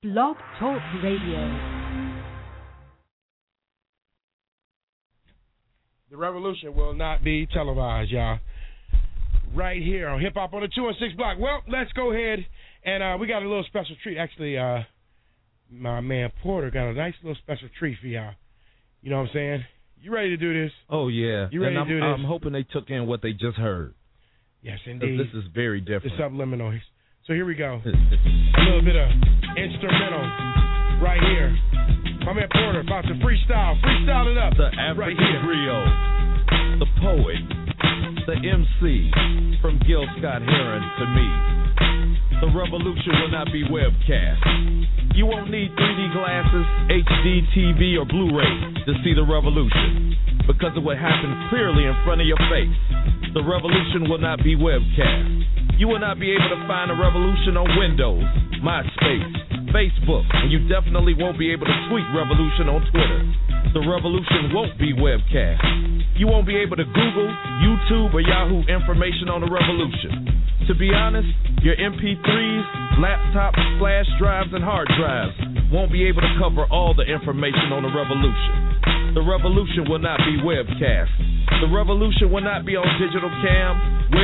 Blog Talk Radio. The revolution will not be televised, y'all. Right here on Hip Hop on the 2 and 6 block. Well, let's go ahead and we got a little special treat. Actually, my man Porter got a nice little special treat for y'all. You know what I'm saying? You ready to do this? Oh, yeah. You ready to do this? I'm hoping they took in what they just heard. Yes, indeed. This is very different. It's subliminal. So here we go. A little bit of instrumental right here. My man Porter about to freestyle. Freestyle it up. The African griot, the poet, the MC, from Gil Scott-Heron to me. The revolution will not be webcast. You won't need 3D glasses, HD TV, or Blu-ray to see the revolution, because it will happen clearly in front of your face. The revolution will not be webcast. You will not be able to find a revolution on Windows, MySpace, Facebook, and you definitely won't be able to tweet revolution on Twitter. The revolution won't be webcast. You won't be able to Google, YouTube, or Yahoo information on the revolution. To be honest, your MP3s, laptops, flash drives, and hard drives won't be able to cover all the information on the revolution. The revolution will not be webcast. The revolution will not be on digital cam,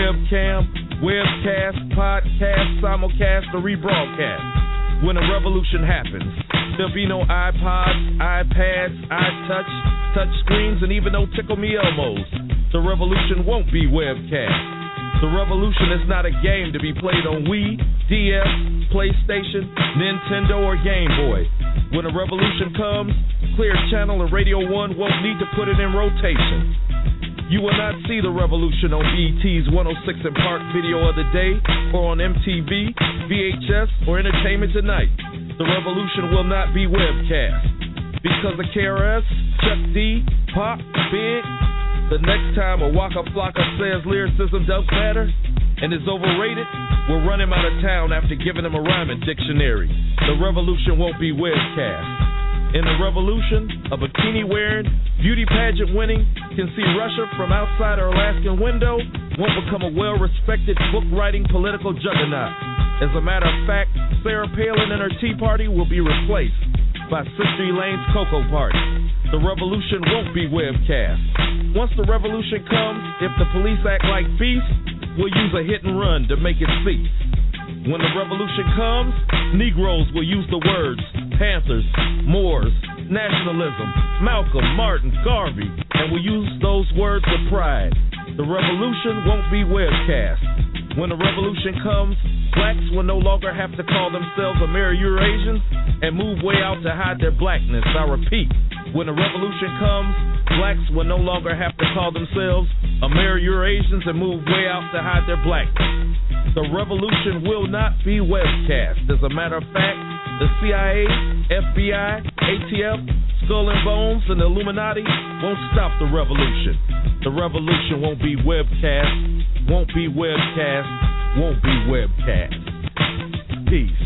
webcast, podcast, simulcast, or rebroadcast. When a revolution happens, there'll be no iPods, iPads, iTouch, touch screens, and even no Tickle Me Elmos. The revolution won't be webcast. The revolution is not a game to be played on Wii, DS, PlayStation, Nintendo, or Game Boy. When a revolution comes, Clear Channel and Radio 1 won't need to put it in rotation. You will not see the revolution on BET's 106 and Park Video of the Day, or on MTV, VHS, or Entertainment Tonight. The revolution will not be webcast. Because of KRS, Chuck D, Pop, Big, the next time a Waka Flocka says lyricism does matter and is overrated, we'll run him out of town after giving him a rhyming dictionary. The revolution won't be webcast. In the revolution, a bikini-wearing, beauty pageant-winning, can see Russia from outside her Alaskan window, won't become a well-respected book-writing political juggernaut. As a matter of fact, Sarah Palin and her Tea Party will be replaced by Sister Elaine's Cocoa Party. The revolution won't be webcast. Once the revolution comes, if the police act like beasts, we'll use a hit and run to make it cease. When the revolution comes, Negroes will use the words Panthers, Moors, nationalism, Malcolm, Martin, Garvey, and will use those words with pride. The revolution won't be webcast. When the revolution comes, blacks will no longer have to call themselves Amero-Eurasians and move way out to hide their blackness. I repeat, when the revolution comes, blacks will no longer have to call themselves Amero-Eurasians and move way out to hide their blackness. The revolution will not be webcast. As a matter of fact, the CIA, FBI, ATF, Skull and Bones, and the Illuminati won't stop the revolution. The revolution won't be webcast, won't be webcast, won't be webcast. Peace.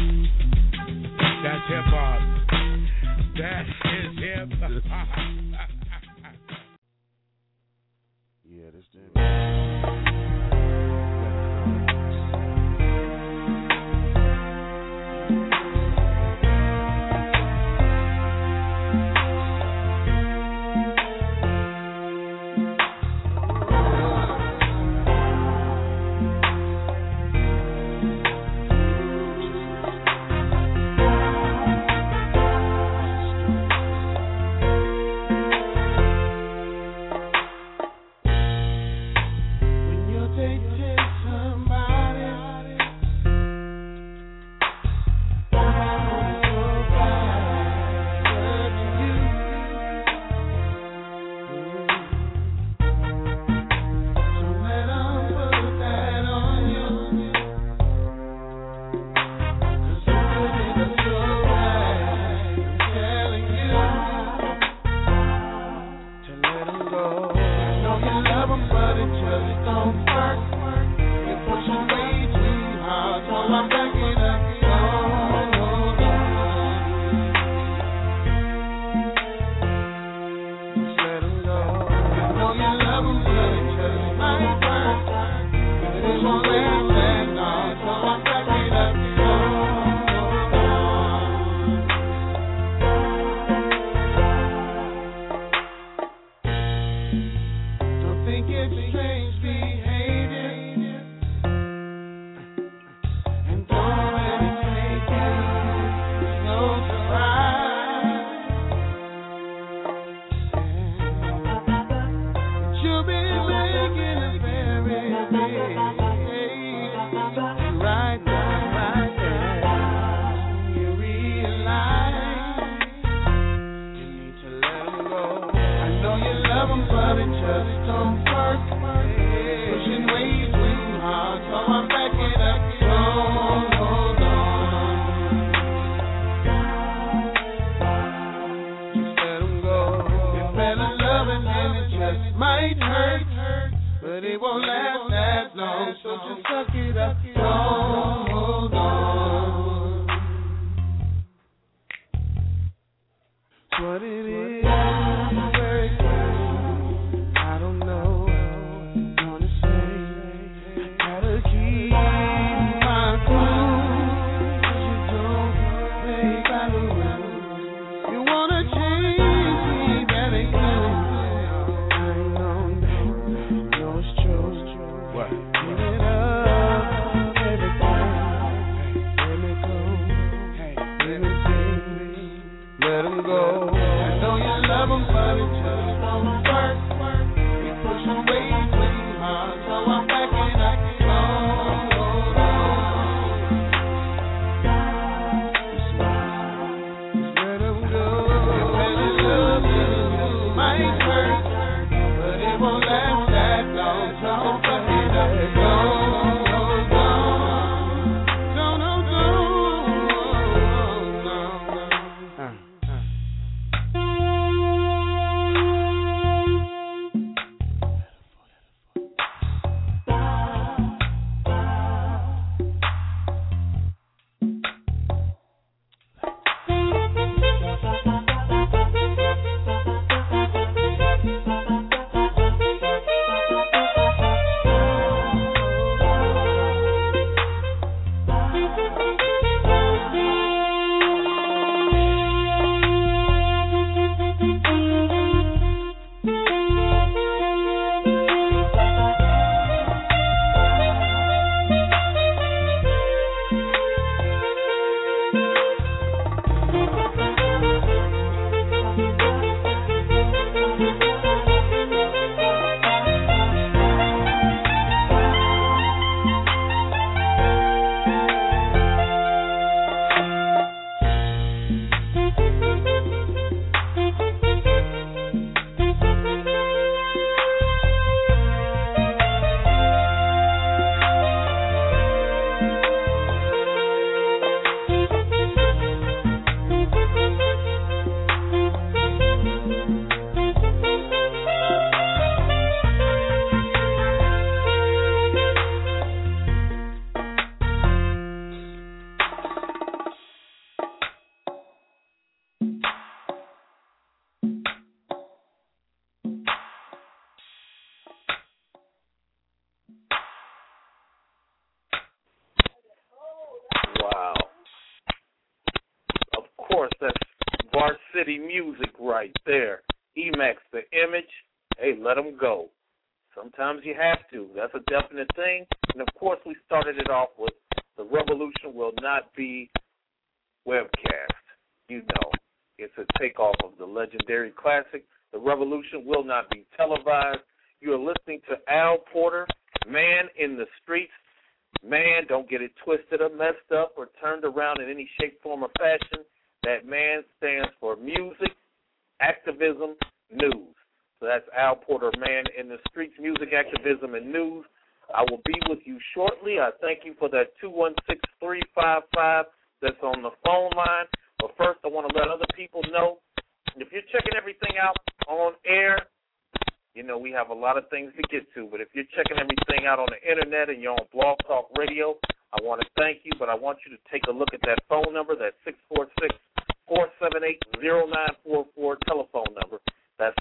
That's hip-hop. That is hip-hop. Yeah, this thing. won't last that long. So just suck it up, don't hold on. What it is, where it came, I don't know. Gonna say, gotta keep my cool, 'cause you don't play by the rules. You wanna change me, that ain't good. I know it's true. What? Give it up, everything. Let me go, let me see, let 'em go. I know you love 'em, but it just won't work. We push 'em way too hard, so I'm backing up. Just let 'em go. Really love you might hurt, but it won't last that long. So fuck it up, go. Wow. Of course, that's Varsity music right there. Emax, the image, hey, let them go. Sometimes you have to. That's a definite thing. And, of course, we started it off with The Revolution Will Not Be webcast. You know, it's a takeoff of the legendary classic. The Revolution Will Not Be televised. You are listening to Al Porter, Man in the Streets. Man, don't get it twisted or messed up or turned around in any shape, form, or fashion. That man stands for music, activism, news. So that's Al Porter, Man in the Streets, music, activism, and news. I will be with you shortly. I thank you for that 216-355 that's on the phone line. But first, I want to let other people know, if you're checking everything out on air, you know, we have a lot of things to get to, but if you're checking everything out on the internet and you're on Blog Talk Radio, I want to thank you, but I want you to take a look at that phone number, that 646-478-0944 telephone number. That's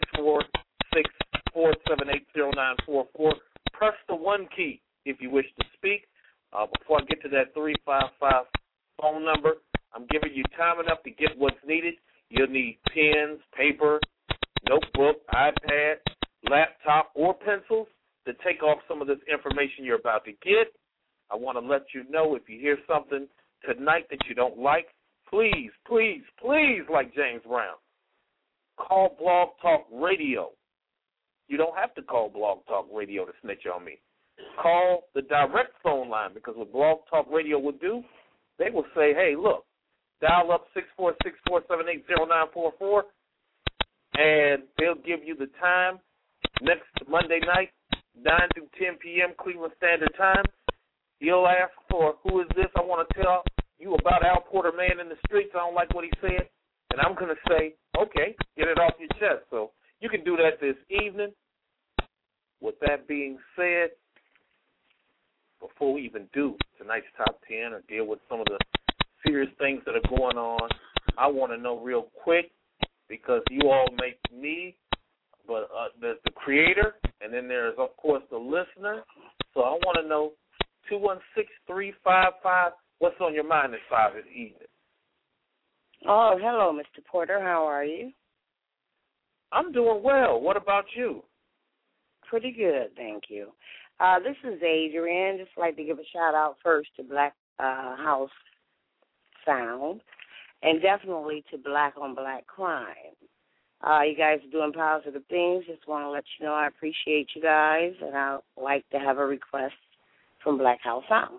646-478-0944. Press the 1 key if you wish to speak. Before I get to that 355 phone number, I'm giving you time enough to get what's needed. You'll need pens, paper, notebook, iPad, laptop, or pencils to take off some of this information you're about to get. I want to let you know if you hear something tonight that you don't like, please, please, please, like James Brown, call Blog Talk Radio. You don't have to call Blog Talk Radio to snitch on me. Call the direct phone line, because what Blog Talk Radio will do, they will say, hey, look, dial up 646-478-0944, and they'll give you the time next Monday night, 9 through 10 p.m. Cleveland Standard Time. You'll ask for, who is this? I want to tell you about Al Porter, Man in the Streets. I don't like what he said. And I'm going to say, okay, get it off your chest. So you can do that this evening. with that being said, before we even do tonight's top 10 or deal with some of the serious things that are going on, I want to know real quick, because you all make me, but there's the creator, and then there's, of course, the listener. So I want to know 216-355, what's on your mind this evening? Oh, hello, Mr. Porter. How are you? I'm doing well. What about you? Pretty good, thank you. This is Adrienne. Just like to give a shout-out first to Black House Sound and definitely to Black on Black Crime. You guys are doing positive things. Just want to let you know I appreciate you guys, and I'd like to have a request from Black House Sound.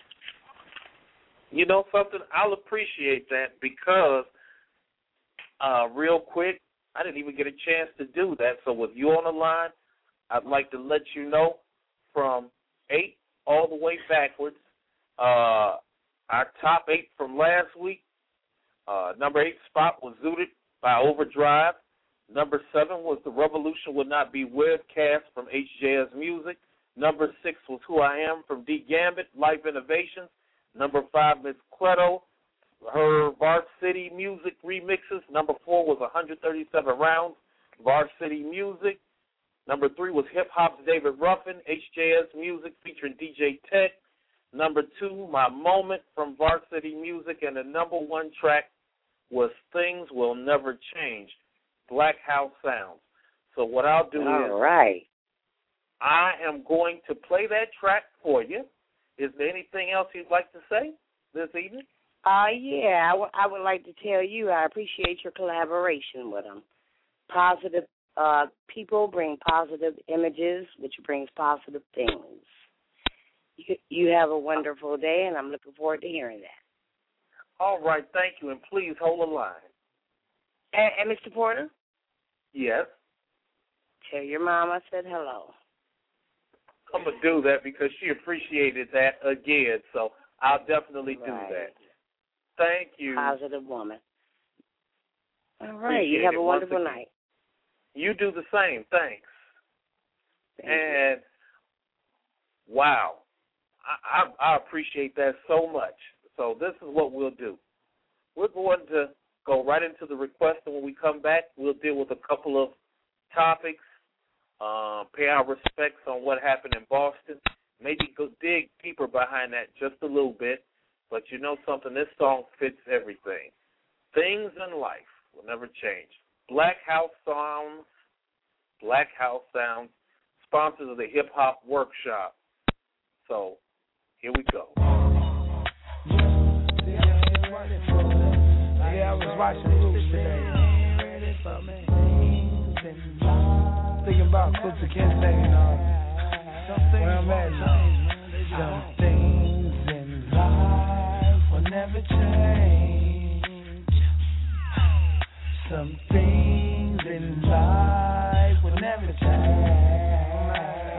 You know something? I'll appreciate that because, real quick, I didn't even get a chance to do that. So with you on the line, I'd like to let you know from 8 all the way backwards, our top 8 from last week. Number 8 spot was Zooted by Overdrive. Number 7 was The Revolution Would Not Be Webcast from HJS Music. Number 6 was Who I Am from D Gambit, Life Innovations. Number 5, Miss Cleto, her Varsity Music remixes. Number 4 was 137 Rounds, Varsity Music. Number 3 was Hip Hop's David Ruffin, HJS Music featuring DJ Tech. Number 2, My Moment from Varsity Music. And the number 1 track was Things Will Never Change, Black House Sounds. So what I'll do is I am going to play that track for you. Is there anything else you'd like to say this evening? Yeah, I would like to tell you I appreciate your collaboration with them. Positive people bring positive images, which brings positive things. You have a wonderful day, and I'm looking forward to hearing that. All right, thank you, and please hold the line. And Mr. Porter? Yes? Tell your mom I said hello. I'm going to do that because she appreciated that again, so I'll definitely do that. Thank you. Positive woman. All right, you have a wonderful night. You do the same. Thanks. And, wow, I appreciate that so much. So this is what we'll do. We're going to go right into the request, and when we come back, we'll deal with a couple of topics. Pay our respects on what happened in Boston. Maybe go dig deeper behind that just a little bit. But you know something? This song fits everything. Things in life will never change. Black House Sounds, sponsors of the Hip Hop Workshop. So here we go. Yeah, I was watching Roots today. Thinking about Kunta Kinte and where I'm at now. Some things in life will never change. Some things in life will never change.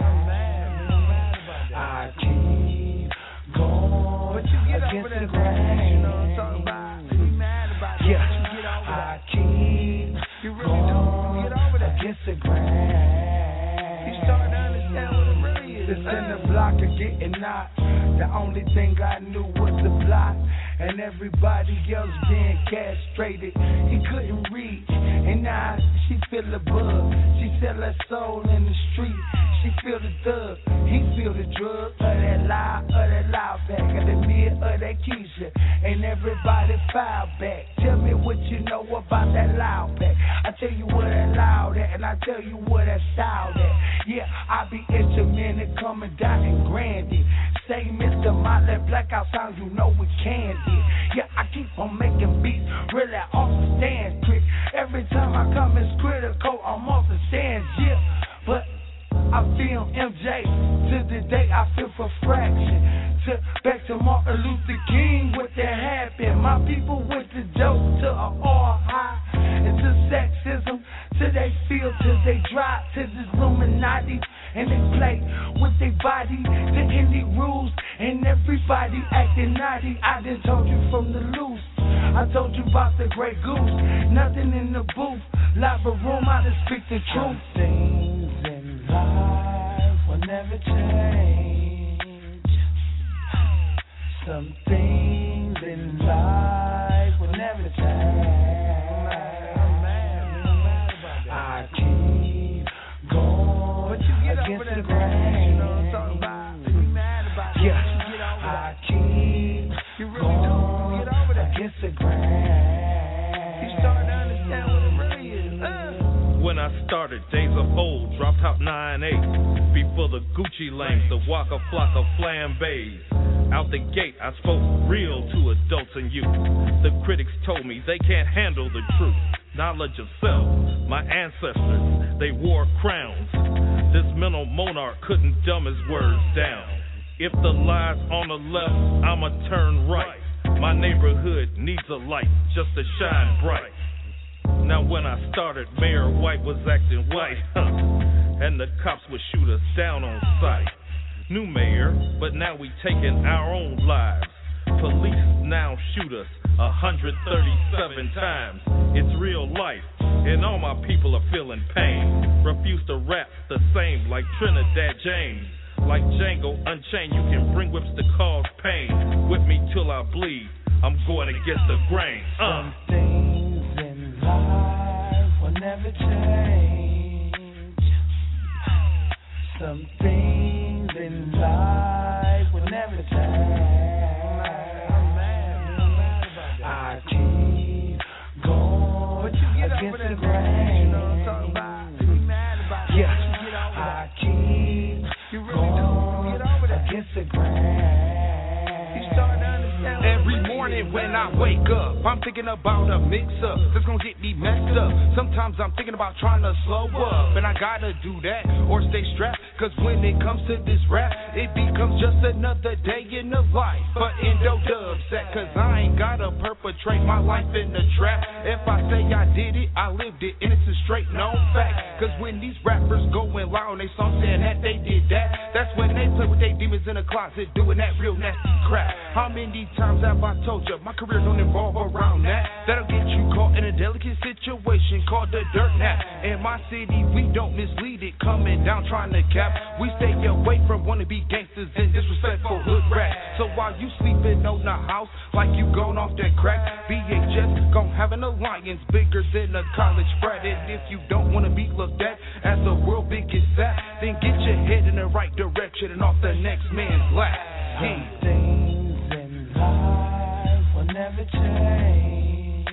I keep going against the grain. You know what I'm talking about? Yeah, I keep going against the grain. You starting to understand what it really is. This in the block of getting knocked. The only thing I knew was the block, and everybody else being castrated. He couldn't reach, and now she feel the bug. She sell her soul in the street. She feel the thug, he feel the drug. Of that loud back, of the mid, of that Keisha. And everybody file back. Tell me what you know about that loud back. I tell you what that loud at, and I tell you what that style at. Yeah, I be instrumental coming down in Grandy. Say Mr. Motley, Black House Sound, you know we can do. Yeah, I keep on making beats, really off the stand quick. Every time I come, it's critical, I'm off the stands, yeah. But I feel MJ, to the day I feel for fraction. Back to Martin Luther King, what that happened. My people went to dope, to an all high, and to sexism, till they feel, till they drop, to the Illuminati, and they play with their body, to any rules, and everybody acting naughty. I done told you from the loose, I told you about the Grey Goose, nothing in the booth, lava room, I just speak the truth. Things in life never change. Some things in life will never change. I keep going against the grain. Yeah, I keep going against the grain. You start to understand what it really is. When I started, days of old, dropped top 9-8. Before the Gucci lanes, the Waka Flocka flambés. Out the gate, I spoke real to adults and youth. The critics told me they can't handle the truth. Knowledge of self, my ancestors, they wore crowns. This mental monarch couldn't dumb his words down. If the lie's on the left, I'ma turn right. My neighborhood needs a light just to shine bright. Now when I started, Mayor White was acting white, and the cops would shoot us down on sight. New mayor, but now we taking our own lives. Police now shoot us 137 times. It's real life, and all my people are feeling pain. Refuse to rap the same like Trinidad James. Like Django Unchained, you can bring whips to cause pain. Whip me till I bleed, I'm going against the grain. Some things in life will never change. Some things in life will never change. I keep going against the grain. Yeah, I keep going against the grain. Every morning when I wake up, I'm thinking about a mix-up that's gonna get me messed up. Sometimes I'm thinking about trying to slow up, and I gotta do that or stay strapped. Cause when it comes to this rap, it becomes just another day in the life. But Endo Dubset, cause I ain't gotta perpetrate my life in the trap. If I say I did it, I lived it, and it's a straight known fact. Cause when these rappers going loud on they song saying that they did that, that's when they play with their demons in the closet doing that real nasty crap. How many times have I told you my career don't involve around that? That'll get you caught in a delicate situation called the dirt nap. In my city, we don't mislead it, coming down trying to cap. We stay away from wannabe gangsters and disrespectful hood rats. So while you sleeping on the house like you going off that crack, BHS gon' have an alliance bigger than a college frat. And if you don't wanna be looked at as the world biggest sap, then get your head in the right direction and off the next man's lap. Some things in life will never change.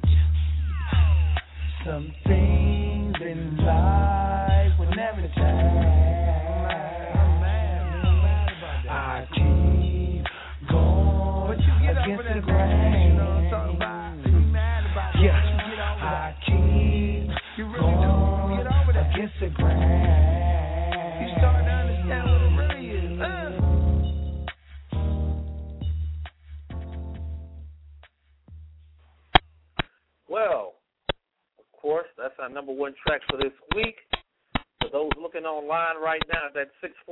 Some things in life will never change. I keep going against the grain. Yeah, I keep going against the grain. You start to understand what it really is. Well, of course, that's our number one track for this week. For those looking online right now, that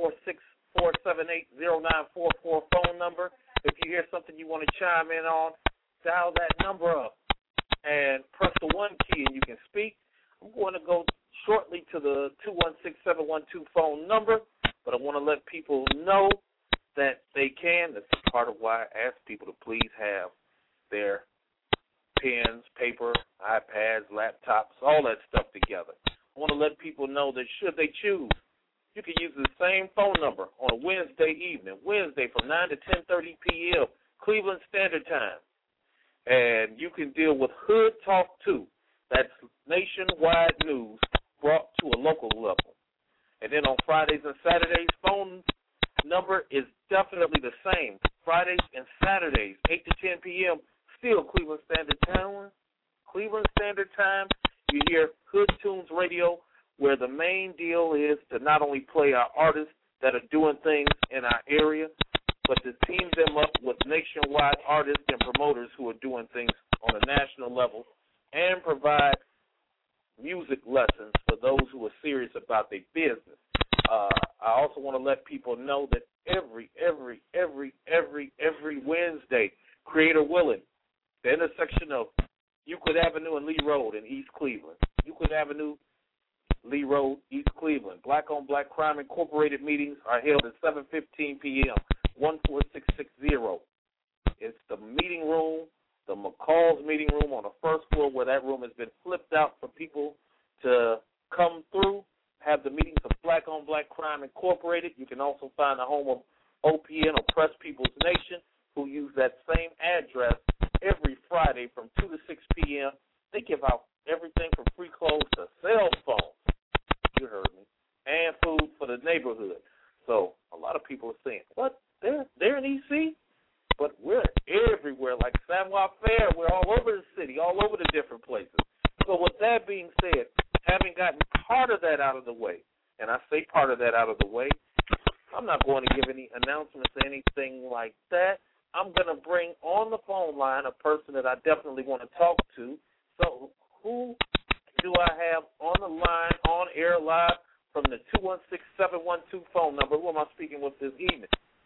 646-478-0944 phone number. If you hear something you want to chime in on, dial that number up and press the 1 key and you can speak. I'm going to go shortly to the 216-712 phone number, but I want to let people know that they can. That's part of why I ask people to please have their pens, paper, iPads, laptops, all that stuff together. I want to let people know that should they choose, you can use the same phone number on a Wednesday evening, Wednesday from 9 to 10:30 p.m., Cleveland Standard Time. And you can deal with Hood Talk 2. That's nationwide news brought to a local level. And then on Fridays and Saturdays, phone number is definitely the same. Fridays and Saturdays, 8 to 10 p.m., still Cleveland Standard Time. Cleveland Standard Time, you hear Hood Tunes Radio, where the main deal is to not only play our artists that are doing things in our area, but to team them up with nationwide artists and promoters who are doing things on a national level and provide music lessons for those who are serious about their business. I also want to let people know that every Wednesday, Creator Willing, the intersection of Euclid Avenue and Lee Road in East Cleveland, Euclid Avenue Lee Road, East Cleveland. Black on Black Crime Incorporated meetings are held at 7:15 p.m., 14660. It's the meeting room, the McCall's meeting room on the first floor, where that room has been flipped out for people to come through, have the meetings of Black on Black Crime Incorporated. You can also find the home of OPN, Oppressed People's Nation, who use that same address every Friday from 2 to 6 p.m. They give out everything from free clothes to cell phones, you heard me, and food for the neighborhood. So a lot of people are saying, what, they're in E.C.? But we're everywhere, like Samoa Fair. We're all over the city, all over the different places. So with that being said, having gotten part of that out of the way, and I say part of that out of the way, I'm not going to give any announcements or anything like that. I'm going to bring on the phone line a person that I definitely want to talk to. So who do I have on the line, on air live, from the 216-712 phone number? Who am I speaking with this evening?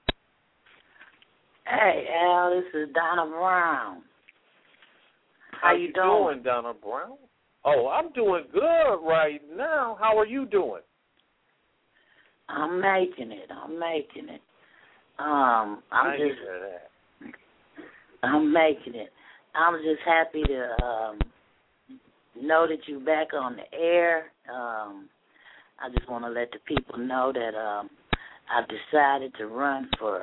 Hey, Al, this is Donna Brown. How you doing, Donna Brown? Oh, I'm doing good right now. How are you doing? I'm making it. I'm making it. I'm making it. I'm just happy to know that you're back on the air. I just want to let the people know that I've decided to run for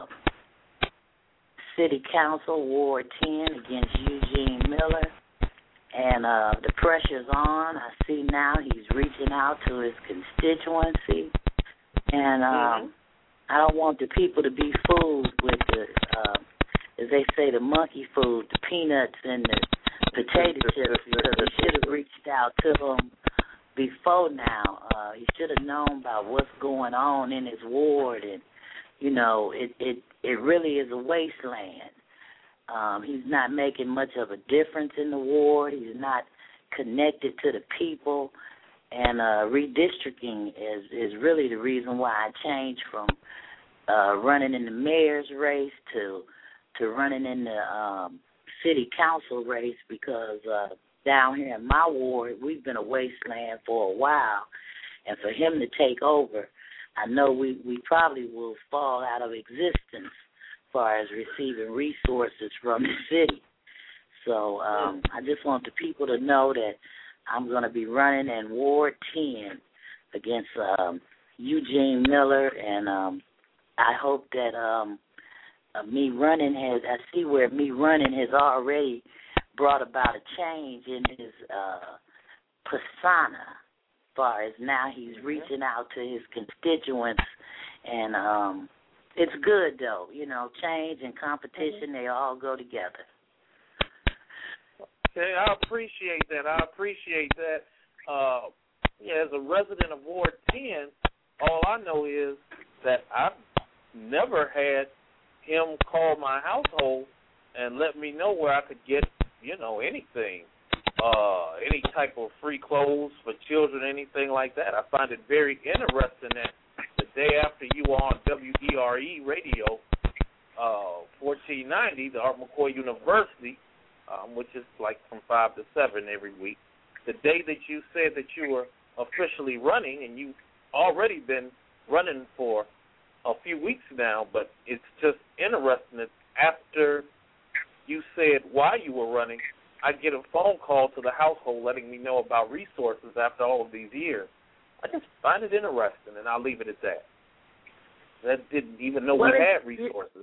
City Council, Ward 10, against Eugene Miller. And the pressure's on. I see now he's reaching out to his constituency. And I don't want the people to be fooled with the, as they say, the monkey food, the peanuts and the potato chips, because he should have reached out to them before now. He should have known about what's going on in his ward. And, you know, it really is a wasteland. He's not making much of a difference in the ward. He's not connected to the people. And redistricting is really the reason why I changed from running in the mayor's race to running in the city council race, because down here in my ward, we've been a wasteland for a while. And for him to take over, I know we probably will fall out of existence as far as receiving resources from the city. So I just want the people to know that I'm going to be running in Ward 10 against Eugene Miller, and I hope that me running I see where me running has already brought about a change in his persona, as far as now he's reaching out to his constituents, and it's good, though. You know, change and competition, they all go together. Okay, I appreciate that. As a resident of Ward 10, all I know is that I've never had him call my household and let me know where I could get, anything, any type of free clothes for children, anything like that. I find it very interesting that the day after you were on WERE radio, 1490, the Art McCoy University, which is like from 5 to 7 every week, the day that you said that you were officially running, and you've already been running for a few weeks now, but it's just interesting that after you said why you were running, I get a phone call to the household letting me know about resources after all of these years. I just find it interesting, and I'll leave it at that. That didn't even know we had resources.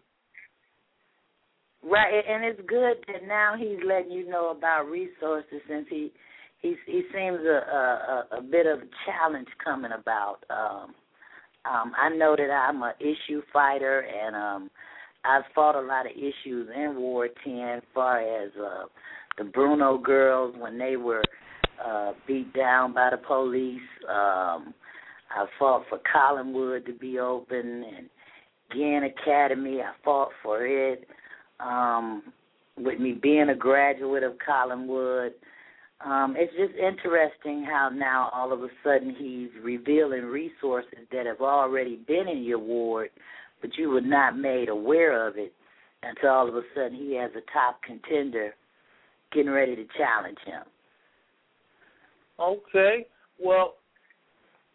Right, and it's good that now he's letting you know about resources, since he seems a bit of a challenge coming about. I know that I'm an issue fighter, and I've fought a lot of issues in Ward 10 as far as the Bruno girls when they were beat down by the police. I fought for Collinwood to be open, and Gann Academy, I fought for it. With me being a graduate of Collinwood, it's just interesting how now all of a sudden he's revealing resources that have already been in your ward, but you were not made aware of it until all of a sudden he has a top contender getting ready to challenge him. Okay. Well,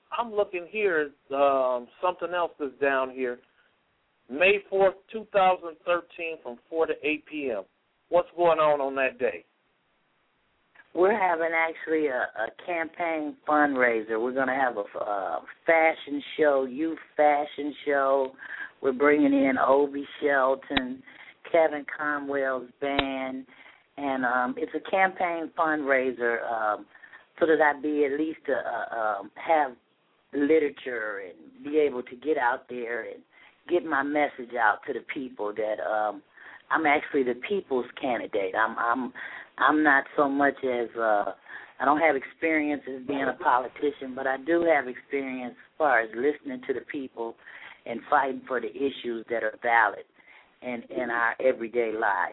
I'm looking here, something else that's down here. May 4th, 2013 from 4 to 8 p.m. What's going on that day? We're having actually a campaign fundraiser. We're going to have a fashion show, youth fashion show. We're bringing in Obie Shelton, Kevin Conwell's band, and it's a campaign fundraiser so that I be at least have literature and be able to get out there and get my message out to the people that I'm actually the people's candidate. I'm not so much as I don't have experience as being a politician, but I do have experience as far as listening to the people and fighting for the issues that are valid in our everyday life.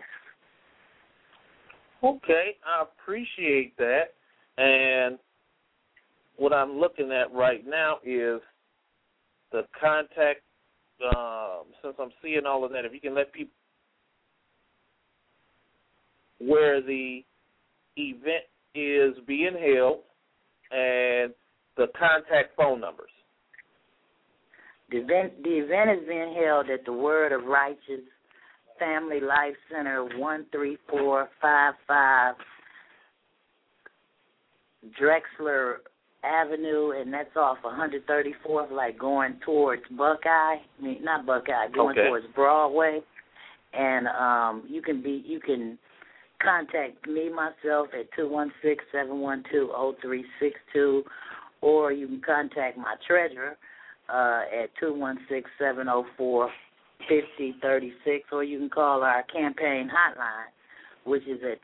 Okay, I appreciate that. And what I'm looking at right now is the contact. Since I'm seeing all of that, if you can let people where the event is being held and the contact phone numbers. The event is being held at the Word of Righteous Family Life Center, 13455 Drexler Avenue, and that's off 134th, like going towards Buckeye. Not Buckeye, going towards Broadway. And you can contact me myself at 216-712-0362, or you can contact my treasurer at 216-704-5036, or you can call our campaign hotline, which is at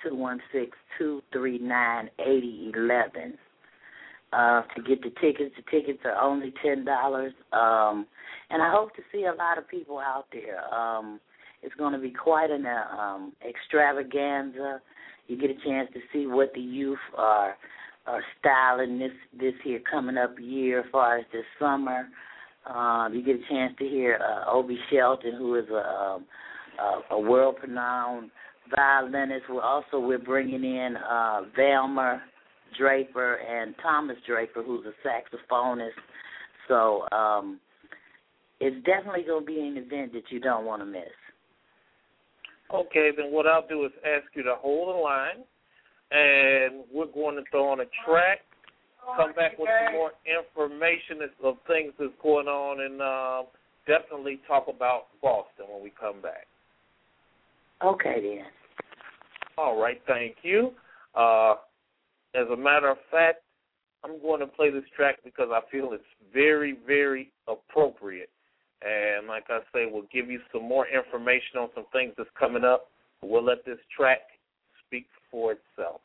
216-239-8011. To get the tickets are only $10, and I hope to see a lot of people out there. It's going to be quite an extravaganza. You get a chance to see what the youth are styling this here coming up year as far as this summer. You get a chance to hear Obie Shelton, who is a world-renowned violinist. We're bringing in Velma Draper and Thomas Draper, who's a saxophonist. So it's definitely going to be an event that you don't want to miss. Okay, then what I'll do is ask you to hold the line, and we're going to throw on a track, come back with some more information of things that's going on, and definitely talk about Boston when we come back. Okay, then. All right, thank you. As a matter of fact, I'm going to play this track because I feel it's very, very appropriate. And like I say, we'll give you some more information on some things that's coming up. We'll let this track speak for itself.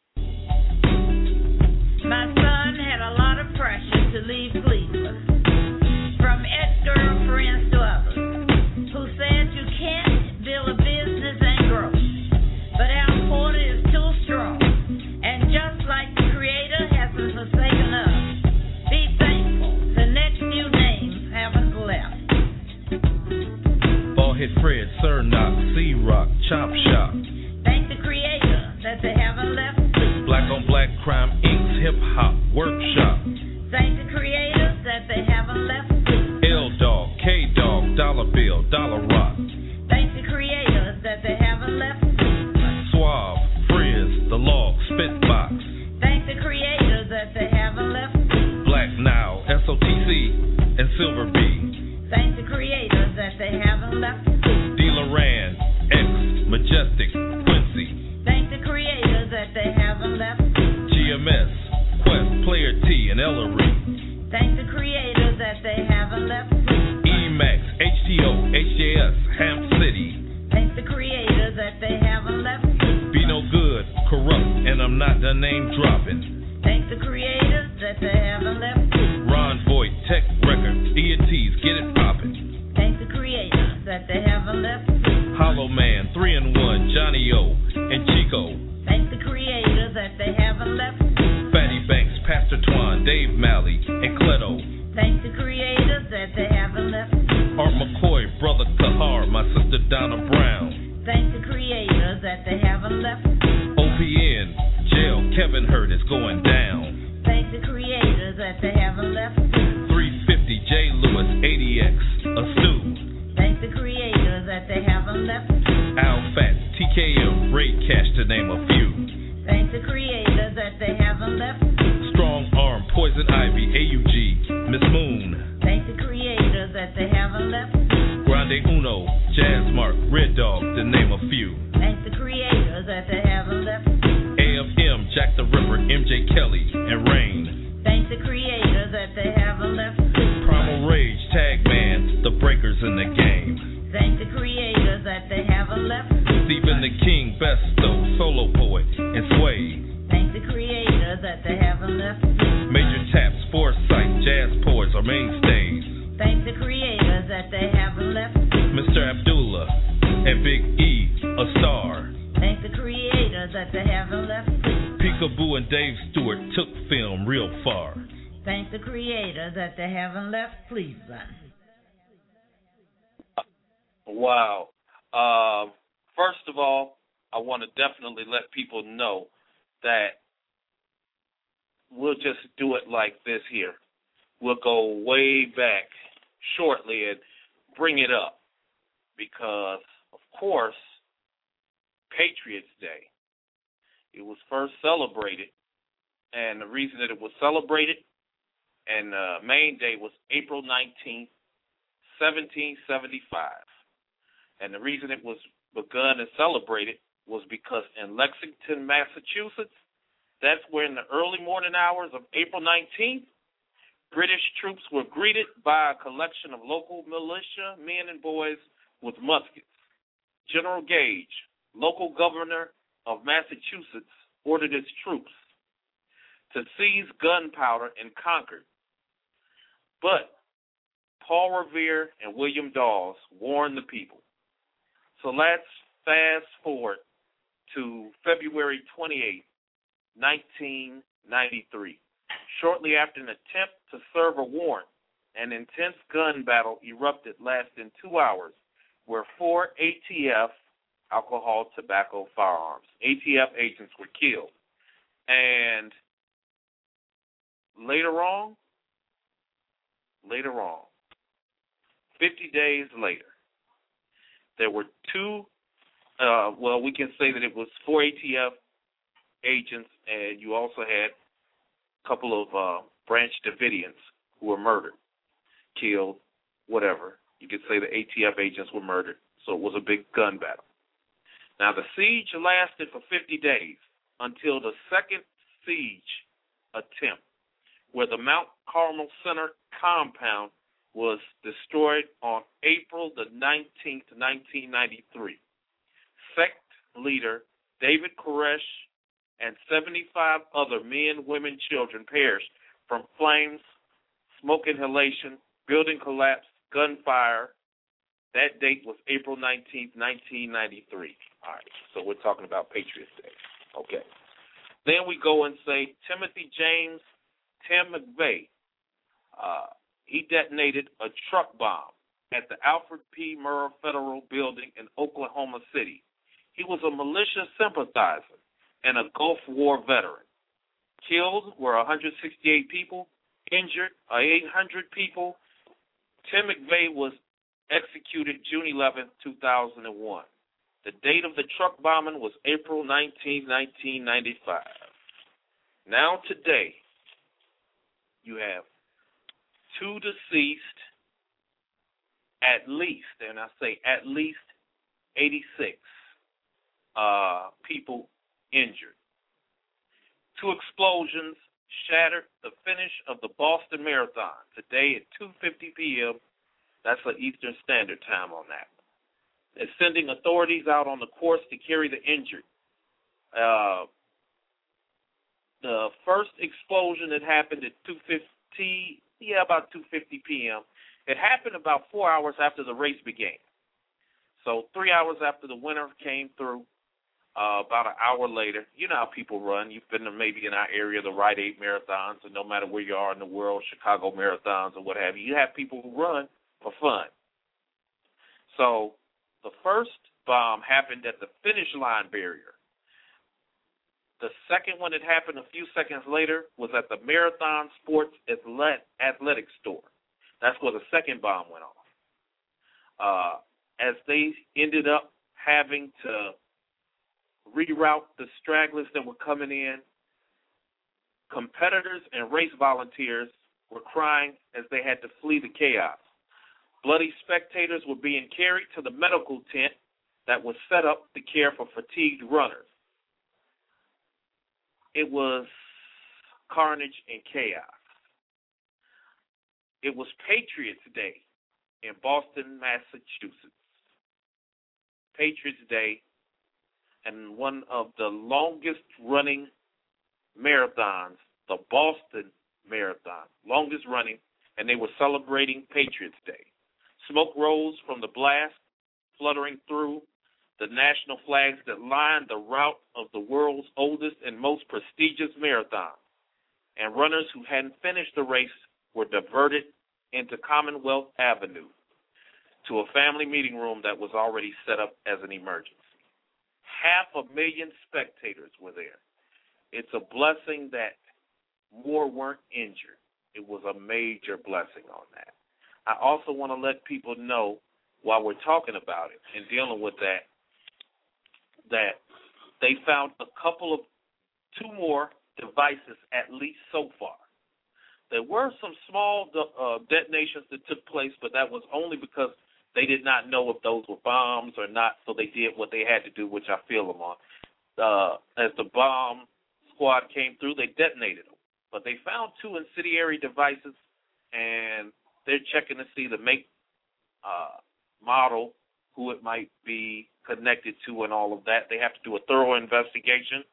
My son had a lot of pressure to leave Cleveland, from ex-girlfriends to others, who said you can't build a business and grow. But our Porter is too strong, and just like the Creator hasn't forsaken us, be thankful the next few names haven't left. Ballhead Fred, Sir Knock, C-Rock, Chop Shop. Thank the Creator that they haven't left. Black on Black Crime Inc.'s Hip Hop Workshop. Thank the Creator that they haven't left. L-Dog, K-Dog, Dollar Bill, Dollar Rock. Thank the Creator that they haven't left. Suave, Frizz, The Log, Spitbox. Thank the Creator that they haven't left. Black Now, SOTC, and Silver B. Thank the Creator that they haven't left. Dealer Rand, X, Majestic, Quincy. Thank the Creator that they haven't left. GMS, Quest, Player T, and Ellery. Thank the Creator that they haven't left. EMAX, HTO, HJS, Ham City. Thank the Creator that they haven't left. Be no good, corrupt, and I'm not the name dropping. Thank the Creator that they haven't left. Ron Voight, Tech Records, ENTs, get it poppin'. Thank the Creator that they haven't left. Hollow Man, 3-in-1, Johnny O, and Chico. Thank the Creator that they haven't left. Fatty Banks, Pastor Twan, Dave Malley, and Cleto. Thank the Creator that they haven't left. Art McCoy, Brother Kahar, my sister Donna Brown. Thank the Creator that they haven't left. OPN, Jail, Kevin Hurt is going down. Thank the Creator that they haven't left. 350 J. Lewis 80X, a stew. Thank the Creator that they haven't left. Al Fat, TKM, Raid Cash to name a few. Thank the Creator that they haven't left. Strong Arm, Poison Ivy, AUG, Miss Moon. Thank the Creator that they haven't left. Grande Uno, Jazz Mark, Red Dog to name a few. Thank the Creator that they haven't left. AFM, Jack the Ripper, MJ Kelly, and Rain. Thank the Creator that they haven't left. Primal Rage, Tag Man, the breakers in the game. Thank the Creator that they haven't left. Stephen the King, Besto, Solo Poet, and Sway. Thank the Creator that they haven't left. Major Taps, Foresight, Jazz Poets are mainstays. Thank the Creator that they haven't left. Mr. Abdullah and Big E, a star. Thank the Creator that they haven't left. Peekaboo and Dave Stewart took film real far. Thank the Creator that they haven't left Cleveland. Wow. First of all, I want to definitely let people know that we'll just do it like this here. We'll go way back shortly and bring it up because, of course, Patriots Day, it was first celebrated, and the reason that it was celebrated and main day was April 19th, 1775. And the reason it was begun and celebrated was because in Lexington, Massachusetts, that's where in the early morning hours of April 19th, British troops were greeted by a collection of local militia men and boys with muskets. General Gage, local governor of Massachusetts, ordered his troops to seize gunpowder in Concord. But Paul Revere and William Dawes warned the people. So let's fast forward to February 28, 1993. Shortly after an attempt to serve a warrant, an intense gun battle erupted lasting 2 hours where 4 ATF, alcohol, tobacco, firearms, ATF agents were killed. And later on, 50 days later, there were we can say that it was 4 ATF agents, and you also had a couple of Branch Davidians who were murdered, killed, whatever. You could say the ATF agents were murdered, so it was a big gun battle. Now, the siege lasted for 50 days until the second siege attempt, where the Mount Carmel Center compound was destroyed on April the 19th, 1993. Sect leader David Koresh and 75 other men, women, children perished from flames, smoke inhalation, building collapse, gunfire. That date was April 19th, 1993. All right, so we're talking about Patriots Day. Okay. Then we go and say Timothy James Tim McVeigh. He detonated a truck bomb at the Alfred P. Murrah Federal Building in Oklahoma City. He was a militia sympathizer and a Gulf War veteran. Killed were 168 people, injured 800 people. Tim McVeigh was executed June 11, 2001. The date of the truck bombing was April 19, 1995. Now today, you have 2 deceased, at least, and I say at least 86 people injured. 2 explosions shattered the finish of the Boston Marathon today at 2:50 p.m. That's the Eastern Standard Time on that. It's sending authorities out on the course to carry the injured. The first explosion that happened at 2:50, about 2:50 p.m. It happened about 4 hours after the race began. So 3 hours after the winner came through, about an hour later, you know how people run. You've been to maybe in our area, the Rite Aid marathons, and no matter where you are in the world, Chicago marathons or what have you, you have people who run for fun. So the first bomb happened at the finish line barrier. The second one that happened a few seconds later was at the Marathon Sports Athletic Store. That's where the second bomb went off. As they ended up having to reroute the stragglers that were coming in, competitors and race volunteers were crying as they had to flee the chaos. Bloody spectators were being carried to the medical tent that was set up to care for fatigued runners. It was carnage and chaos. It was Patriots Day in Boston, Massachusetts. Patriots Day, and one of the longest running marathons, the Boston Marathon, longest running, and they were celebrating Patriots Day. Smoke rose from the blast, fluttering through the national flags that lined the route of the world's oldest and most prestigious marathon. And runners who hadn't finished the race were diverted into Commonwealth Avenue to a family meeting room that was already set up as an emergency. 500,000 spectators were there. It's a blessing that more weren't injured. It was a major blessing on that. I also want to let people know, while we're talking about it and dealing with that, that they found two more devices at least so far. There were some small detonations that took place, but that was only because they did not know if those were bombs or not, so they did what they had to do, which I feel them on. As the bomb squad came through, they detonated them. But they found two incendiary devices, and they're checking to see the make, model, who it might be connected to and all of that. They have to do a thorough investigation.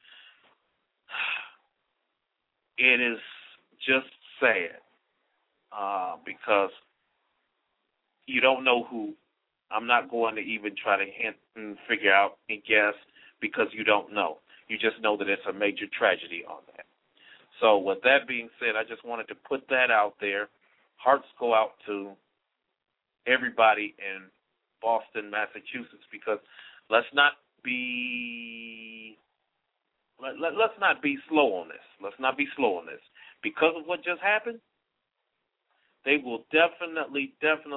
It is just sad because you don't know who. I'm not going to even try to hint and figure out and guess because you don't know. You just know that it's a major tragedy on that. So with that being said, I just wanted to put that out there. Hearts go out to everybody in Boston, Massachusetts, because let's not be slow on this. Let's not be slow on this. Because of what just happened, they will definitely,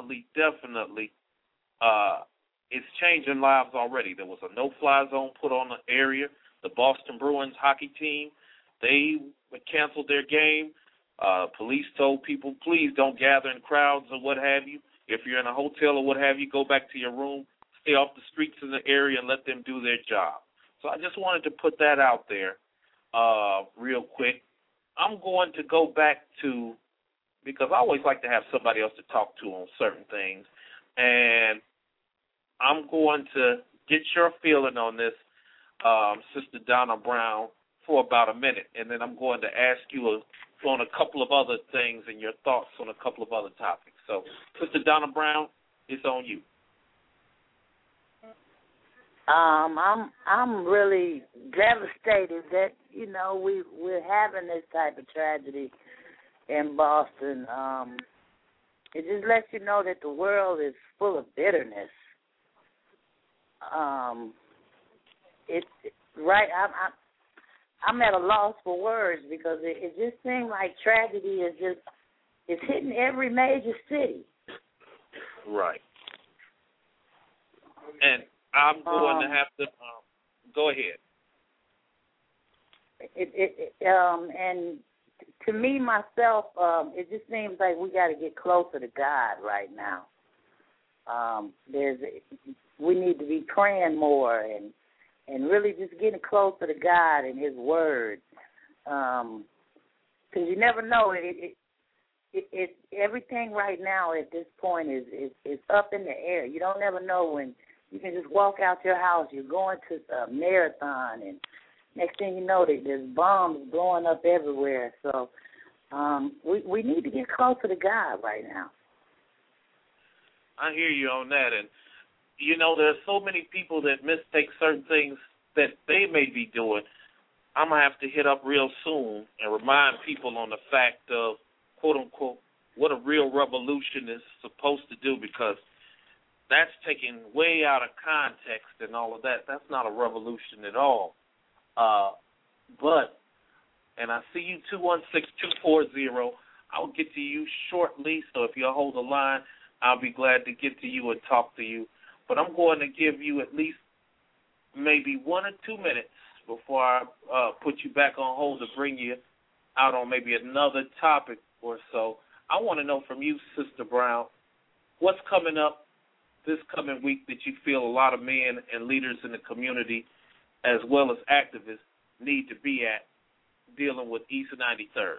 it's changing lives already. There was a no-fly zone put on the area. The Boston Bruins hockey team, they canceled their game. Police told people, please don't gather in crowds or what have you. If you're in a hotel or what have you, go back to your room, stay off the streets in the area, and let them do their job. So I just wanted to put that out there real quick. I'm going to go back to, because I always like to have somebody else to talk to on certain things, and I'm going to get your feeling on this, Sister Donna Brown, for about a minute, and then I'm going to ask you on a couple of other things and your thoughts on a couple of other topics. So, Sister Donna Brown, it's on you. I'm really devastated that we're having this type of tragedy in Boston. It just lets you know that the world is full of bitterness. It's right. I'm at a loss for words because it just seems like tragedy it's hitting every major city. Right. And I'm going to have to go ahead. And to me myself, it just seems like we got to get closer to God right now. We need to be praying more and really just getting closer to God and His Word, because you never know. It everything right now at this point is up in the air. You don't ever know when you can just walk out your house. You're going to a marathon, and next thing you know, there's bombs blowing up everywhere. So we need to get closer to God right now. I hear you on that, and there's so many people that mistake certain things that they may be doing. I'm going to have to hit up real soon and remind people on the fact of, quote unquote, what a real revolution is supposed to do, because that's taken way out of context and all of that. That's not a revolution at all. But, and I see you 216-240. I'll get to you shortly, so if you'll hold the line, I'll be glad to get to you and talk to you. But I'm going to give you at least maybe 1 or 2 minutes before I put you back on hold to bring you out on maybe another topic or so. I want to know from you, Sister Brown, what's coming up this coming week that you feel a lot of men and leaders in the community as well as activists need to be at dealing with East 93rd?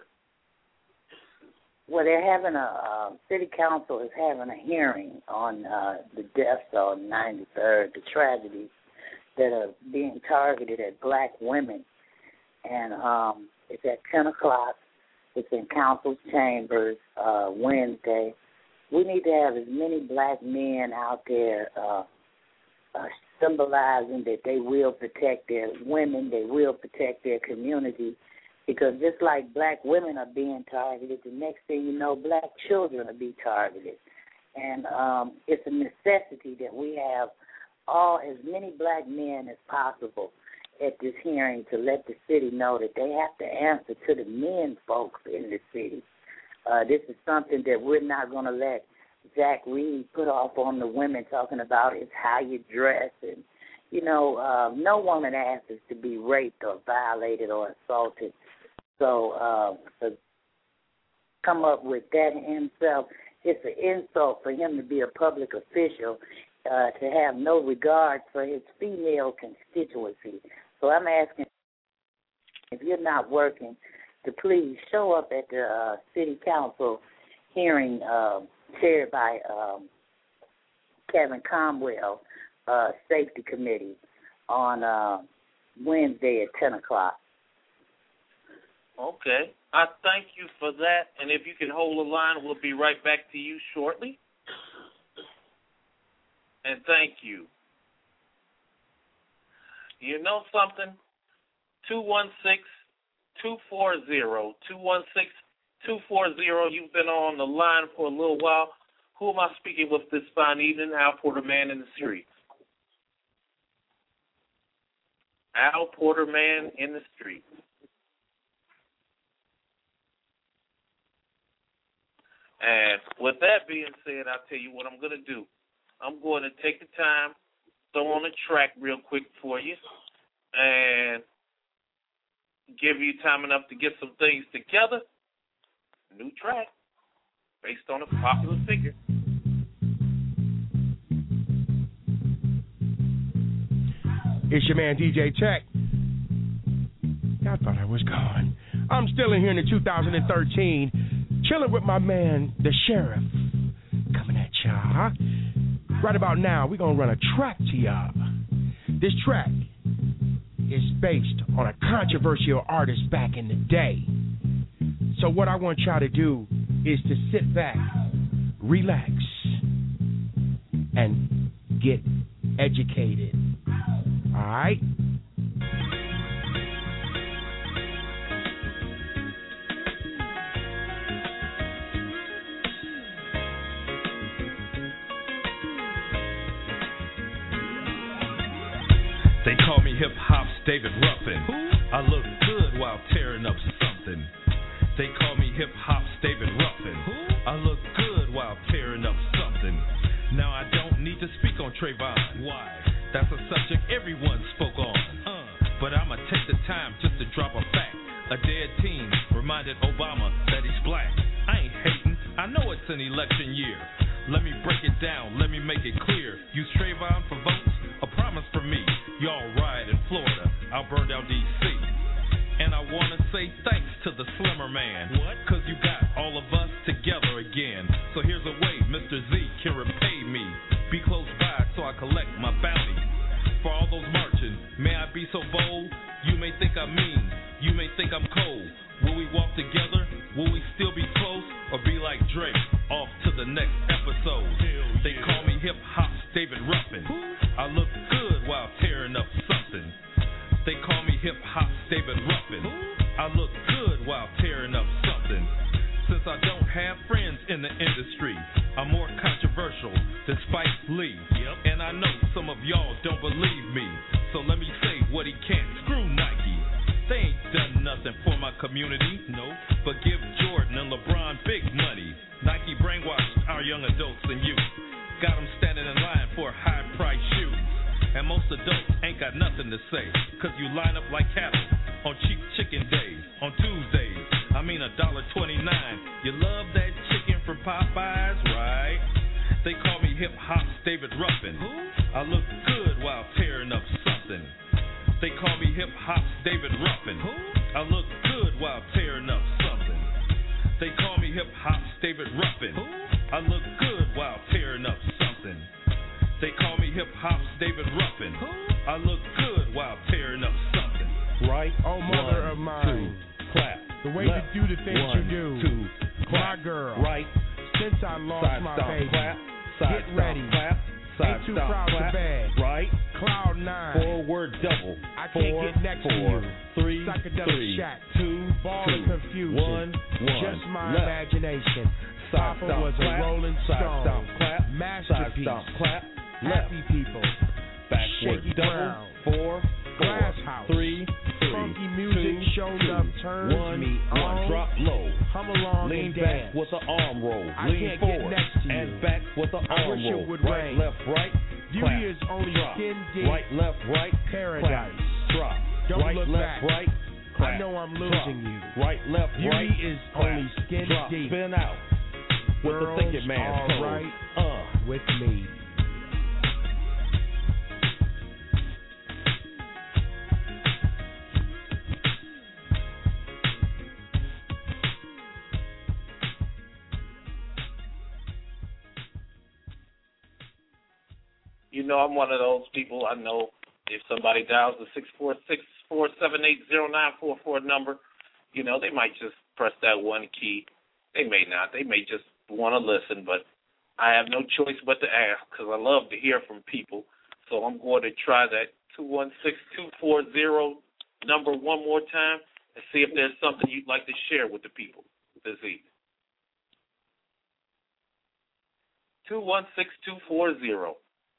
Well, they're having city council is having a hearing on the deaths on 93rd, the tragedies that are being targeted at black women. And it's at 10 o'clock. It's in council's chambers Wednesday. We need to have as many black men out there symbolizing that they will protect their women, they will protect their community, because just like black women are being targeted, the next thing you know, black children will be targeted. And it's a necessity that we have as many black men as possible at this hearing to let the city know that they have to answer to the men folks in the city. This is something that we're not going to let Zach Reed put off on the women, talking about it's how you dress. And, you know, no woman asks us to be raped or violated or assaulted. So to come up with that himself, it's an insult for him to be a public official, to have no regard for his female constituency. So I'm asking, if you're not working, to please show up at the city council hearing chaired by Kevin Conwell, Safety Committee, on Wednesday at 10 o'clock. Okay. I thank you for that. And if you can hold the line, we'll be right back to you shortly. And thank you. You know something? 216-240. 216-240. You've been on the line for a little while. Who am I speaking with this fine evening? Al Porter Man in the street. Al Porter Man in the street. And with that being said, I'll tell you what I'm going to do. I'm going to take the time, throw on a track real quick for you, and give you time enough to get some things together. New track based on a popular figure. It's your man, DJ Tech. I thought I was gone. I'm still in here in the 2013, chilling with my man, the sheriff, coming at y'all. Right about now, we're going to run a track to y'all. This track is based on a controversial artist back in the day. So what I want y'all to do is to sit back, relax, and get educated. All right? They call me hip-hop's David Ruffin. I look good while tearing up something. They call me hip-hop's David Ruffin. I look good while tearing up something. Now I don't need to speak on Trayvon. Why? That's a subject everyone spoke on. But I'ma take the time just to drop a fact. A dead teen reminded Obama that he's black. I ain't hating, I know it's an election year. Let me break it down, let me make it clear. Use Trayvon for votes, a promise for me. Y'all riot in Florida, I'll burn down D.C. And I wanna say thanks to the Slimmer Man. What? Cause you got all of us together again. So here's a way Mr. Z can repay me. Be close by so I collect my bounty. For all those marching, may I be so bold? You may think I'm mean, you may think I'm cold. Will we walk together? Will we still be close? Or be like Drake, off to the next episode? They call me hip-hop's David Ruffin. I look good while tearing up something. They call me hip-hop's David Ruffin. I look good while tearing up something. Since I don't have friends in the industry, I'm more controversial than Spike Lee. And I know some of y'all don't believe me, so let me say what he can't. Screw Nike. They ain't done nothing for my community, no. But give Jordan and LeBron big money. Nike brainwashed our young adults and youth. Got them standing in line for high-priced shoes. And most adults ain't got nothing to say, cause you line up like cattle on cheap chicken days, on Tuesdays. I mean $1.29. You love that chicken from Popeyes, right? They call me hip-hop's David Ruffin. I look good while tearing up something. They call me hip-hop's David Ruffin. I look good while tearing up something. They call me hip-hop's David Ruffin. I look good while tearing up something. They call me hip-hop's David Ruffin. I look good while tearing up something. Right? Oh, mother of 1, mine. 2, clap. The way Left, you do the things 1, you do. 2, clap. My girl. Right. Since I lost Side my stomp, baby. clap. Side Get ready. stomp, clap. Side Ain't too stomp, proud clap. to bag. Right. Cloud 9. Forward double. I can't 4, get next to 4, you. 3, Psychedelic 3, shack. 2, Ball 2, of confusion. 1, 1. Just my Left. imagination. Side Papa stomp, was clap. a rolling Side stone. stomp, clap. Masterpiece. Side stomp, clap. Left. Happy people. Backward Shaky double. ground. 4, Glass house. 3, 3. Funky music 2, shows 2, up, turns 1, me 1. on. Drop low. Come along Lean and back dance. with an arm roll. I Lean can't forward get next to you. and back with an I arm wish it roll. would Right, rain. left, right. Beauty Clap. is only Drop. skin deep. Right, left, right. Paradise. Clap. Drop. Don't right, look left, back. right. Clap. I know I'm Drop. losing you. Right, left, Beauty right. is Clap. only skin Drop. deep. Spin out with Girls the thinking man's all pose. right with me. You know, I'm one of those people. I know if somebody dials the 646-478-0944 number, you know, they might just press that one key. They may not. They may just want to listen, but I have no choice but to ask because I love to hear from people. So I'm going to try that 216-240 number one more time and see if there's something you'd like to share with the people this evening. 216-240.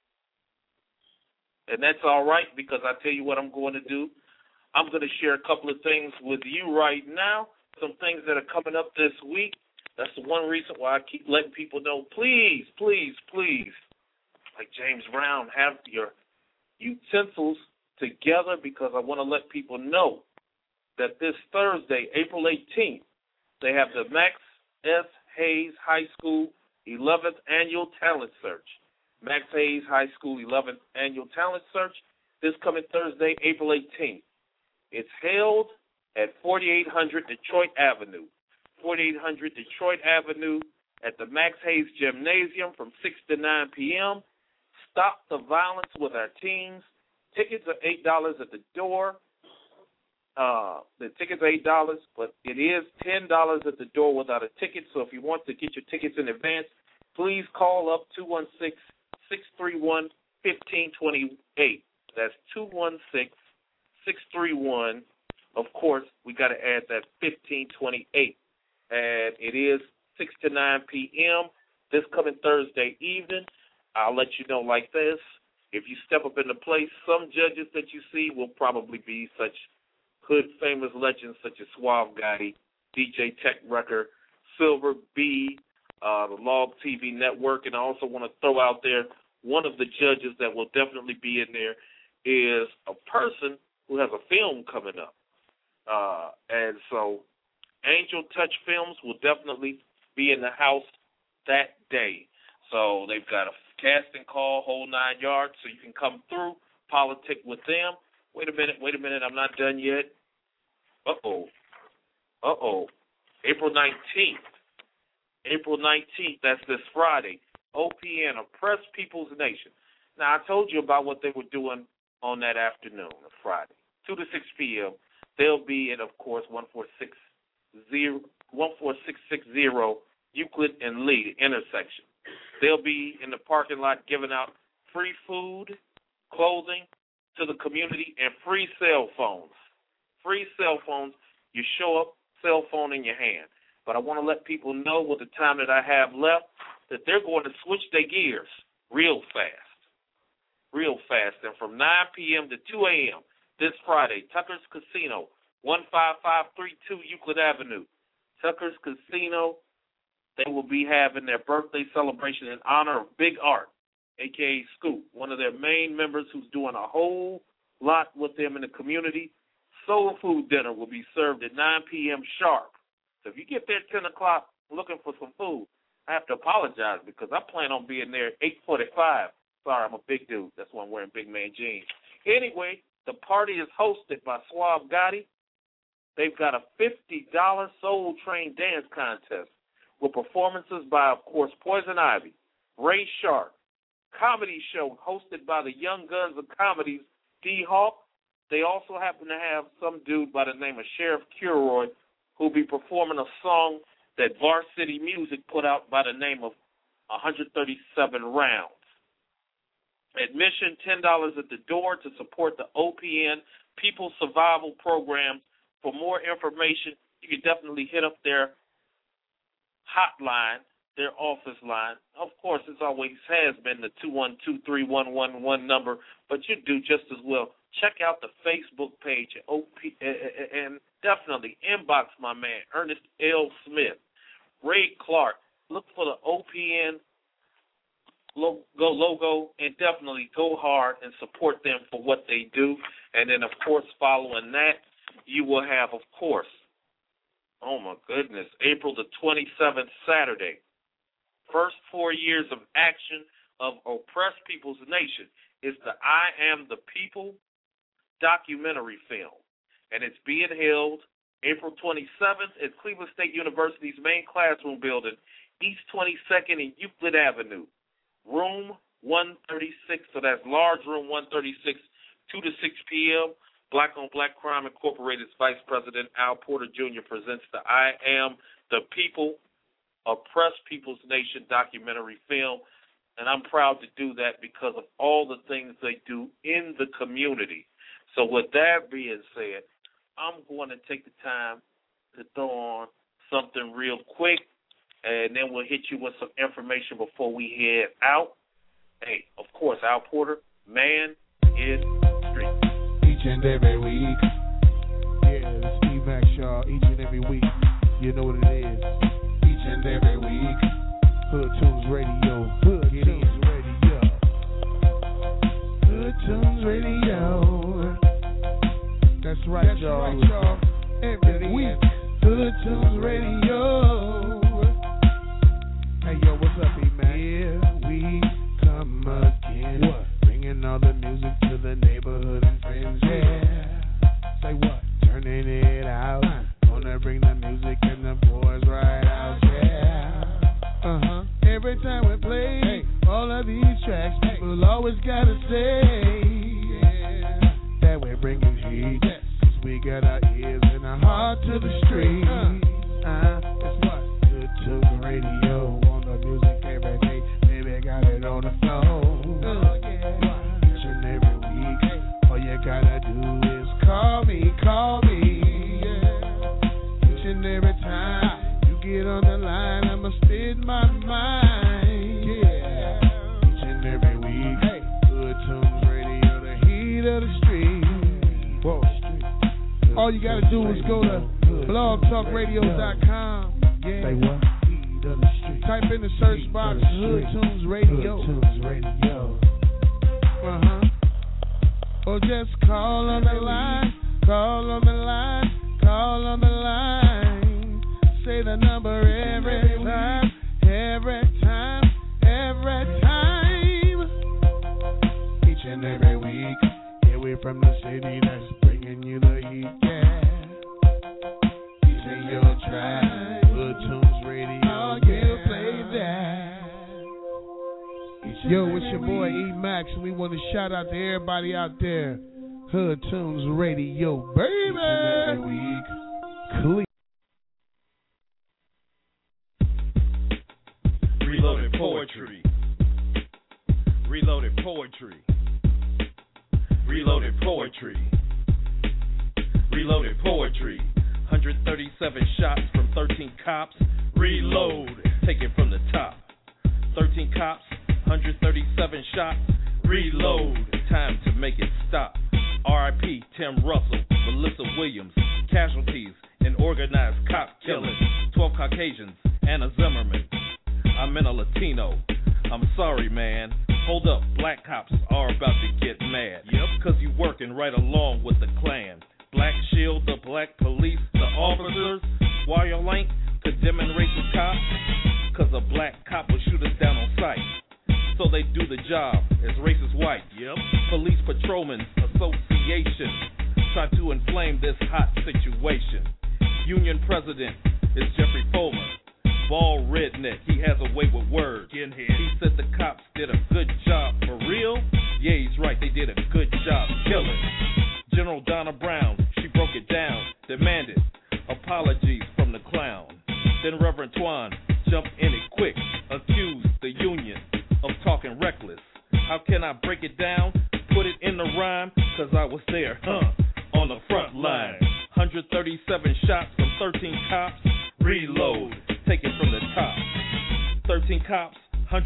And that's all right because I tell you what I'm going to do. I'm going to share a couple of things with you right now, some things that are coming up this week. That's the one reason why I keep letting people know, please, please, please, like James Brown, have your utensils together because I want to let people know that this Thursday, April 18th, they have the Max S. Hayes High School 11th Annual Talent Search. Max Hayes High School 11th Annual Talent Search this coming Thursday, April 18th. It's held at 4800 Detroit Avenue. 4800 Detroit Avenue at the Max Hayes Gymnasium from 6 to 9 p.m. Stop the violence with our teens. Tickets are $8 at the door. The tickets are $8, but it is $10 at the door without a ticket. So if you want to get your tickets in advance, please call up 216-631-1528. That's 216-631. Of course, we got to add that 1528. And it is 6 to 9 p.m. this coming Thursday evening. I'll let you know like this. If you step up in the place, some judges that you see will probably be such hood famous legends such as Suave Gotti, DJ Tech Record, Silver B, the Log TV Network. And I also want to throw out there one of the judges that will definitely be in there is a person who has a film coming up. And so Angel Touch Films will definitely be in the house that day. So they've got a casting call, whole 9 yards, so you can come through, politic with them. Wait a minute, I'm not done yet. Uh-oh. April 19th, that's this Friday, OPN, Oppressed People's Nation. Now, I told you about what they were doing on that afternoon of Friday, 2 to 6 p.m. They'll be in, of course, 14660 Euclid and Lee intersection. They'll be in the parking lot giving out free food, clothing to the community, and free cell phones. Free cell phones. You show up, cell phone in your hand. But I want to let people know with the time that I have left that they're going to switch their gears real fast. And from 9 p.m. to 2 a.m. this Friday, Tucker's Casino, 15532 Euclid Avenue. Tucker's Casino, they will be having their birthday celebration in honor of Big Art, a.k.a. Scoop, one of their main members who's doing a whole lot with them in the community. Soul food dinner will be served at 9 p.m. sharp. So if you get there at 10 o'clock looking for some food, I have to apologize because I plan on being there at 8:45. Sorry, I'm a big dude. That's why I'm wearing big man jeans. Anyway, the party is hosted by Suave Gotti. They've got a $50 Soul Train dance contest with performances by, of course, Poison Ivy, Ray Sharp, comedy show hosted by the Young Guns of Comedies, D-Hawk. They also happen to have some dude by the name of Sheriff Kilroy who'll be performing a song that Varsity Music put out by the name of 137 Rounds. Admission, $10 at the door to support the OPN People Survival Program. For more information, you can definitely hit up their hotline, their office line. Of course, it always has been the 212-3111 number, but you do just as well. Check out the Facebook page and definitely inbox my man, Ernest L. Smith, Ray Clark. Look for the OPN logo and definitely go hard and support them for what they do. And then, of course, following that, you will have, of course, oh my goodness, April the 27th, Saturday, first 4 years of action of Oppressed People's Nation is the I Am the People documentary film. And it's being held April 27th at Cleveland State University's main classroom building, East 22nd and Euclid Avenue, room 136. So that's large room 136, 2 to 6 p.m. Black on Black Crime Incorporated's Vice President Al Porter Jr. presents the I Am the People, Oppressed People's Nation documentary film. And I'm proud to do that because of all the things they do in the community. So with that being said, I'm going to take the time to throw on something real quick, and then we'll hit you with some information before we head out. Hey, of course, Al Porter, Man in Street. Each and every week. Yeah, it's Steve Max Shaw. Each and every week. You know what it is. Each and every week. Hood Tunes Radio. Hood Tunes Radio. Hood Tunes Radio. That's right, y'all. Every week. Hood Tunes Radio. Hey, yo, what's up, E-Man? Here we come again. What? Bringing all the music to the neighborhood and friends, yeah. Say what? Turning it out. Wanna bring the music and the boys right out, yeah. Every time we play all of these tracks, people always gotta say, yeah, that we're bringing heat. Cause we got our ears and our heart to the street. It's what? Good Tunes Radio on the music every day. Baby, got it on the phone. Each and every week, all you gotta do is call me. Yeah. Each and every time you get on the line, I'ma spit my mind. Yeah. Each and every week, Good Tunes Radio, the heat of the street. Whoa. All you gotta do is go to blogtalkradio.com. Yeah. Say what? Type in the search box Hood Tunes Radio. Hood Tunes Radio. Or just call on the line. Call on the line. Call on the line. Say the number every time. Every time. Every time. Each and every week. Yeah, we're from the city that's bringing you the heat. Yeah. These are your tracks. Hood Tunes Radio. Yo, it's your boy E-Max, and we want to shout out to everybody out there. Hood Tunes Radio, baby! Reloaded poetry. Reloaded poetry. Reloaded poetry. Reloaded poetry. 137 shots from 13 cops. Reload. Take it from the top. 13 cops. 137 shots, reload, time to make it stop. R.I.P. Tim Russell, Melissa Williams, casualties in organized cop killings. 12 Caucasians and a Zimmerman. I'm in a Latino. I'm sorry, man. Hold up, black cops are about to get mad. Yep, cause you working right along with the Klan. Black Shield, the black police, the officers. Why y'all ain't condemning racist cops? Cause a black cop will shoot us down on sight. So they do the job as racist white. Yep. Police Patrolmen's Association try to inflame this hot situation. Union president is Jeffrey Fulmer. Ball redneck, he has a way with words. He said the cops did a good job. For real? Yeah, he's right, they did a good job killing. General Donna Brown, she broke it down, demanded apologies from the clown. Then Reverend Twan jumped in it quick, accused the union of talking reckless. How can I break it down? Put it in the rhyme, cause I was there, on the front line. 137 shots from 13 cops, reload, take it from the top. 13 cops,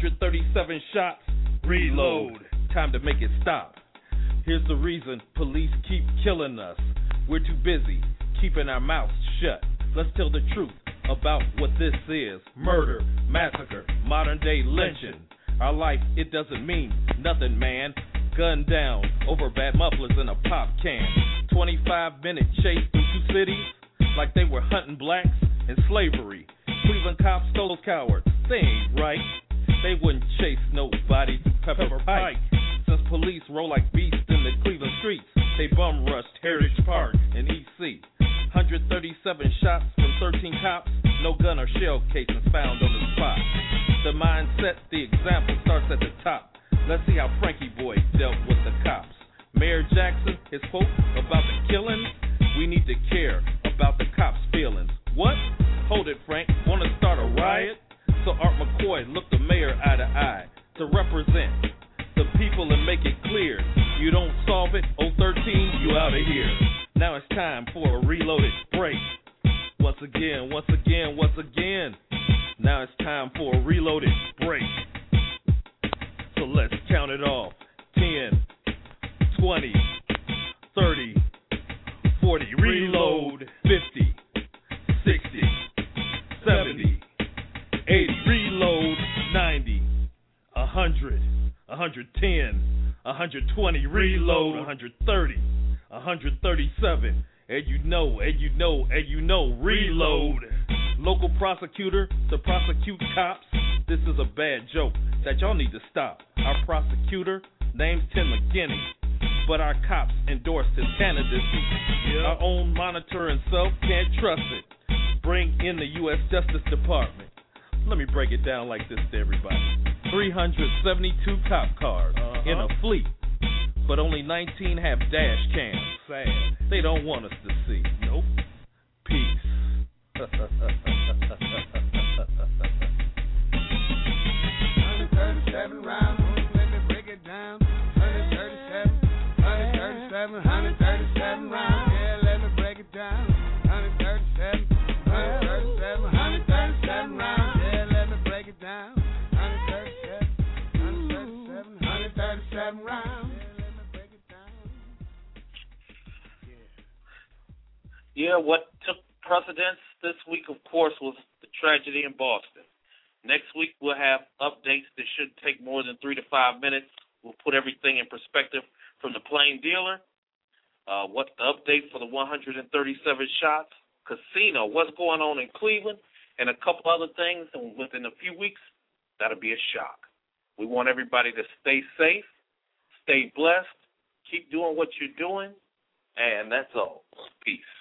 137 shots, reload, time to make it stop. Here's the reason police keep killing us. We're too busy keeping our mouths shut. Let's tell the truth about what this is. Murder, massacre, modern day lynching. Our life, it doesn't mean nothing, man. Gunned down over bad mufflers in a pop can. 25-minute chase through two cities like they were hunting blacks in slavery. Cleveland cops stole those cowards. They ain't right. They wouldn't chase nobody through Pepper Pike. Since police roll like beasts in the Cleveland streets, they bum rushed Heritage Park and EC. 137 shots from 13 cops, no gun or shell casings found on the spot. The mindset, the example starts at the top. Let's see how Frankie Boy dealt with the cops. Mayor Jackson, his quote about the killings, we need to care about the cops' feelings. What? Hold it, Frank, want to start a riot? So Art McCoy looked the mayor eye to eye to represent the people and make it clear. You don't solve it, 013, you out of here. Now it's time for a reloaded break. Once again, now it's time for a reloaded break. So let's count it off. 10, 20, 30, 40, reload. 50, 60, 70, 80, reload. 90, 100, 110, 120, reload. 130, 137, and you know, reload. Local prosecutor to prosecute cops. This is a bad joke that y'all need to stop. Our prosecutor, name's Tim McGinney, but our cops endorsed his candidacy. Our own monitor himself can't trust it. Bring in the U.S. Justice Department. Let me break it down like this to everybody. 372 cop cars in a fleet, but only 19 have dash cams. Sad. They don't want us to see. Nope. Peace. 137 rounds, let me break it down. 137 rounds, yeah, let me break it down. 137 rounds, yeah, let me break it down. 137 rounds. Yeah, what took precedence this week, of course, was the tragedy in Boston. Next week, we'll have updates that should take more than 3 to 5 minutes. We'll put everything in perspective from the plain dealer. What's the update for the 137 shots? Casino, what's going on in Cleveland, and a couple other things. And within a few weeks, that'll be a shock. We want everybody to stay safe, stay blessed, keep doing what you're doing, and that's all. Peace.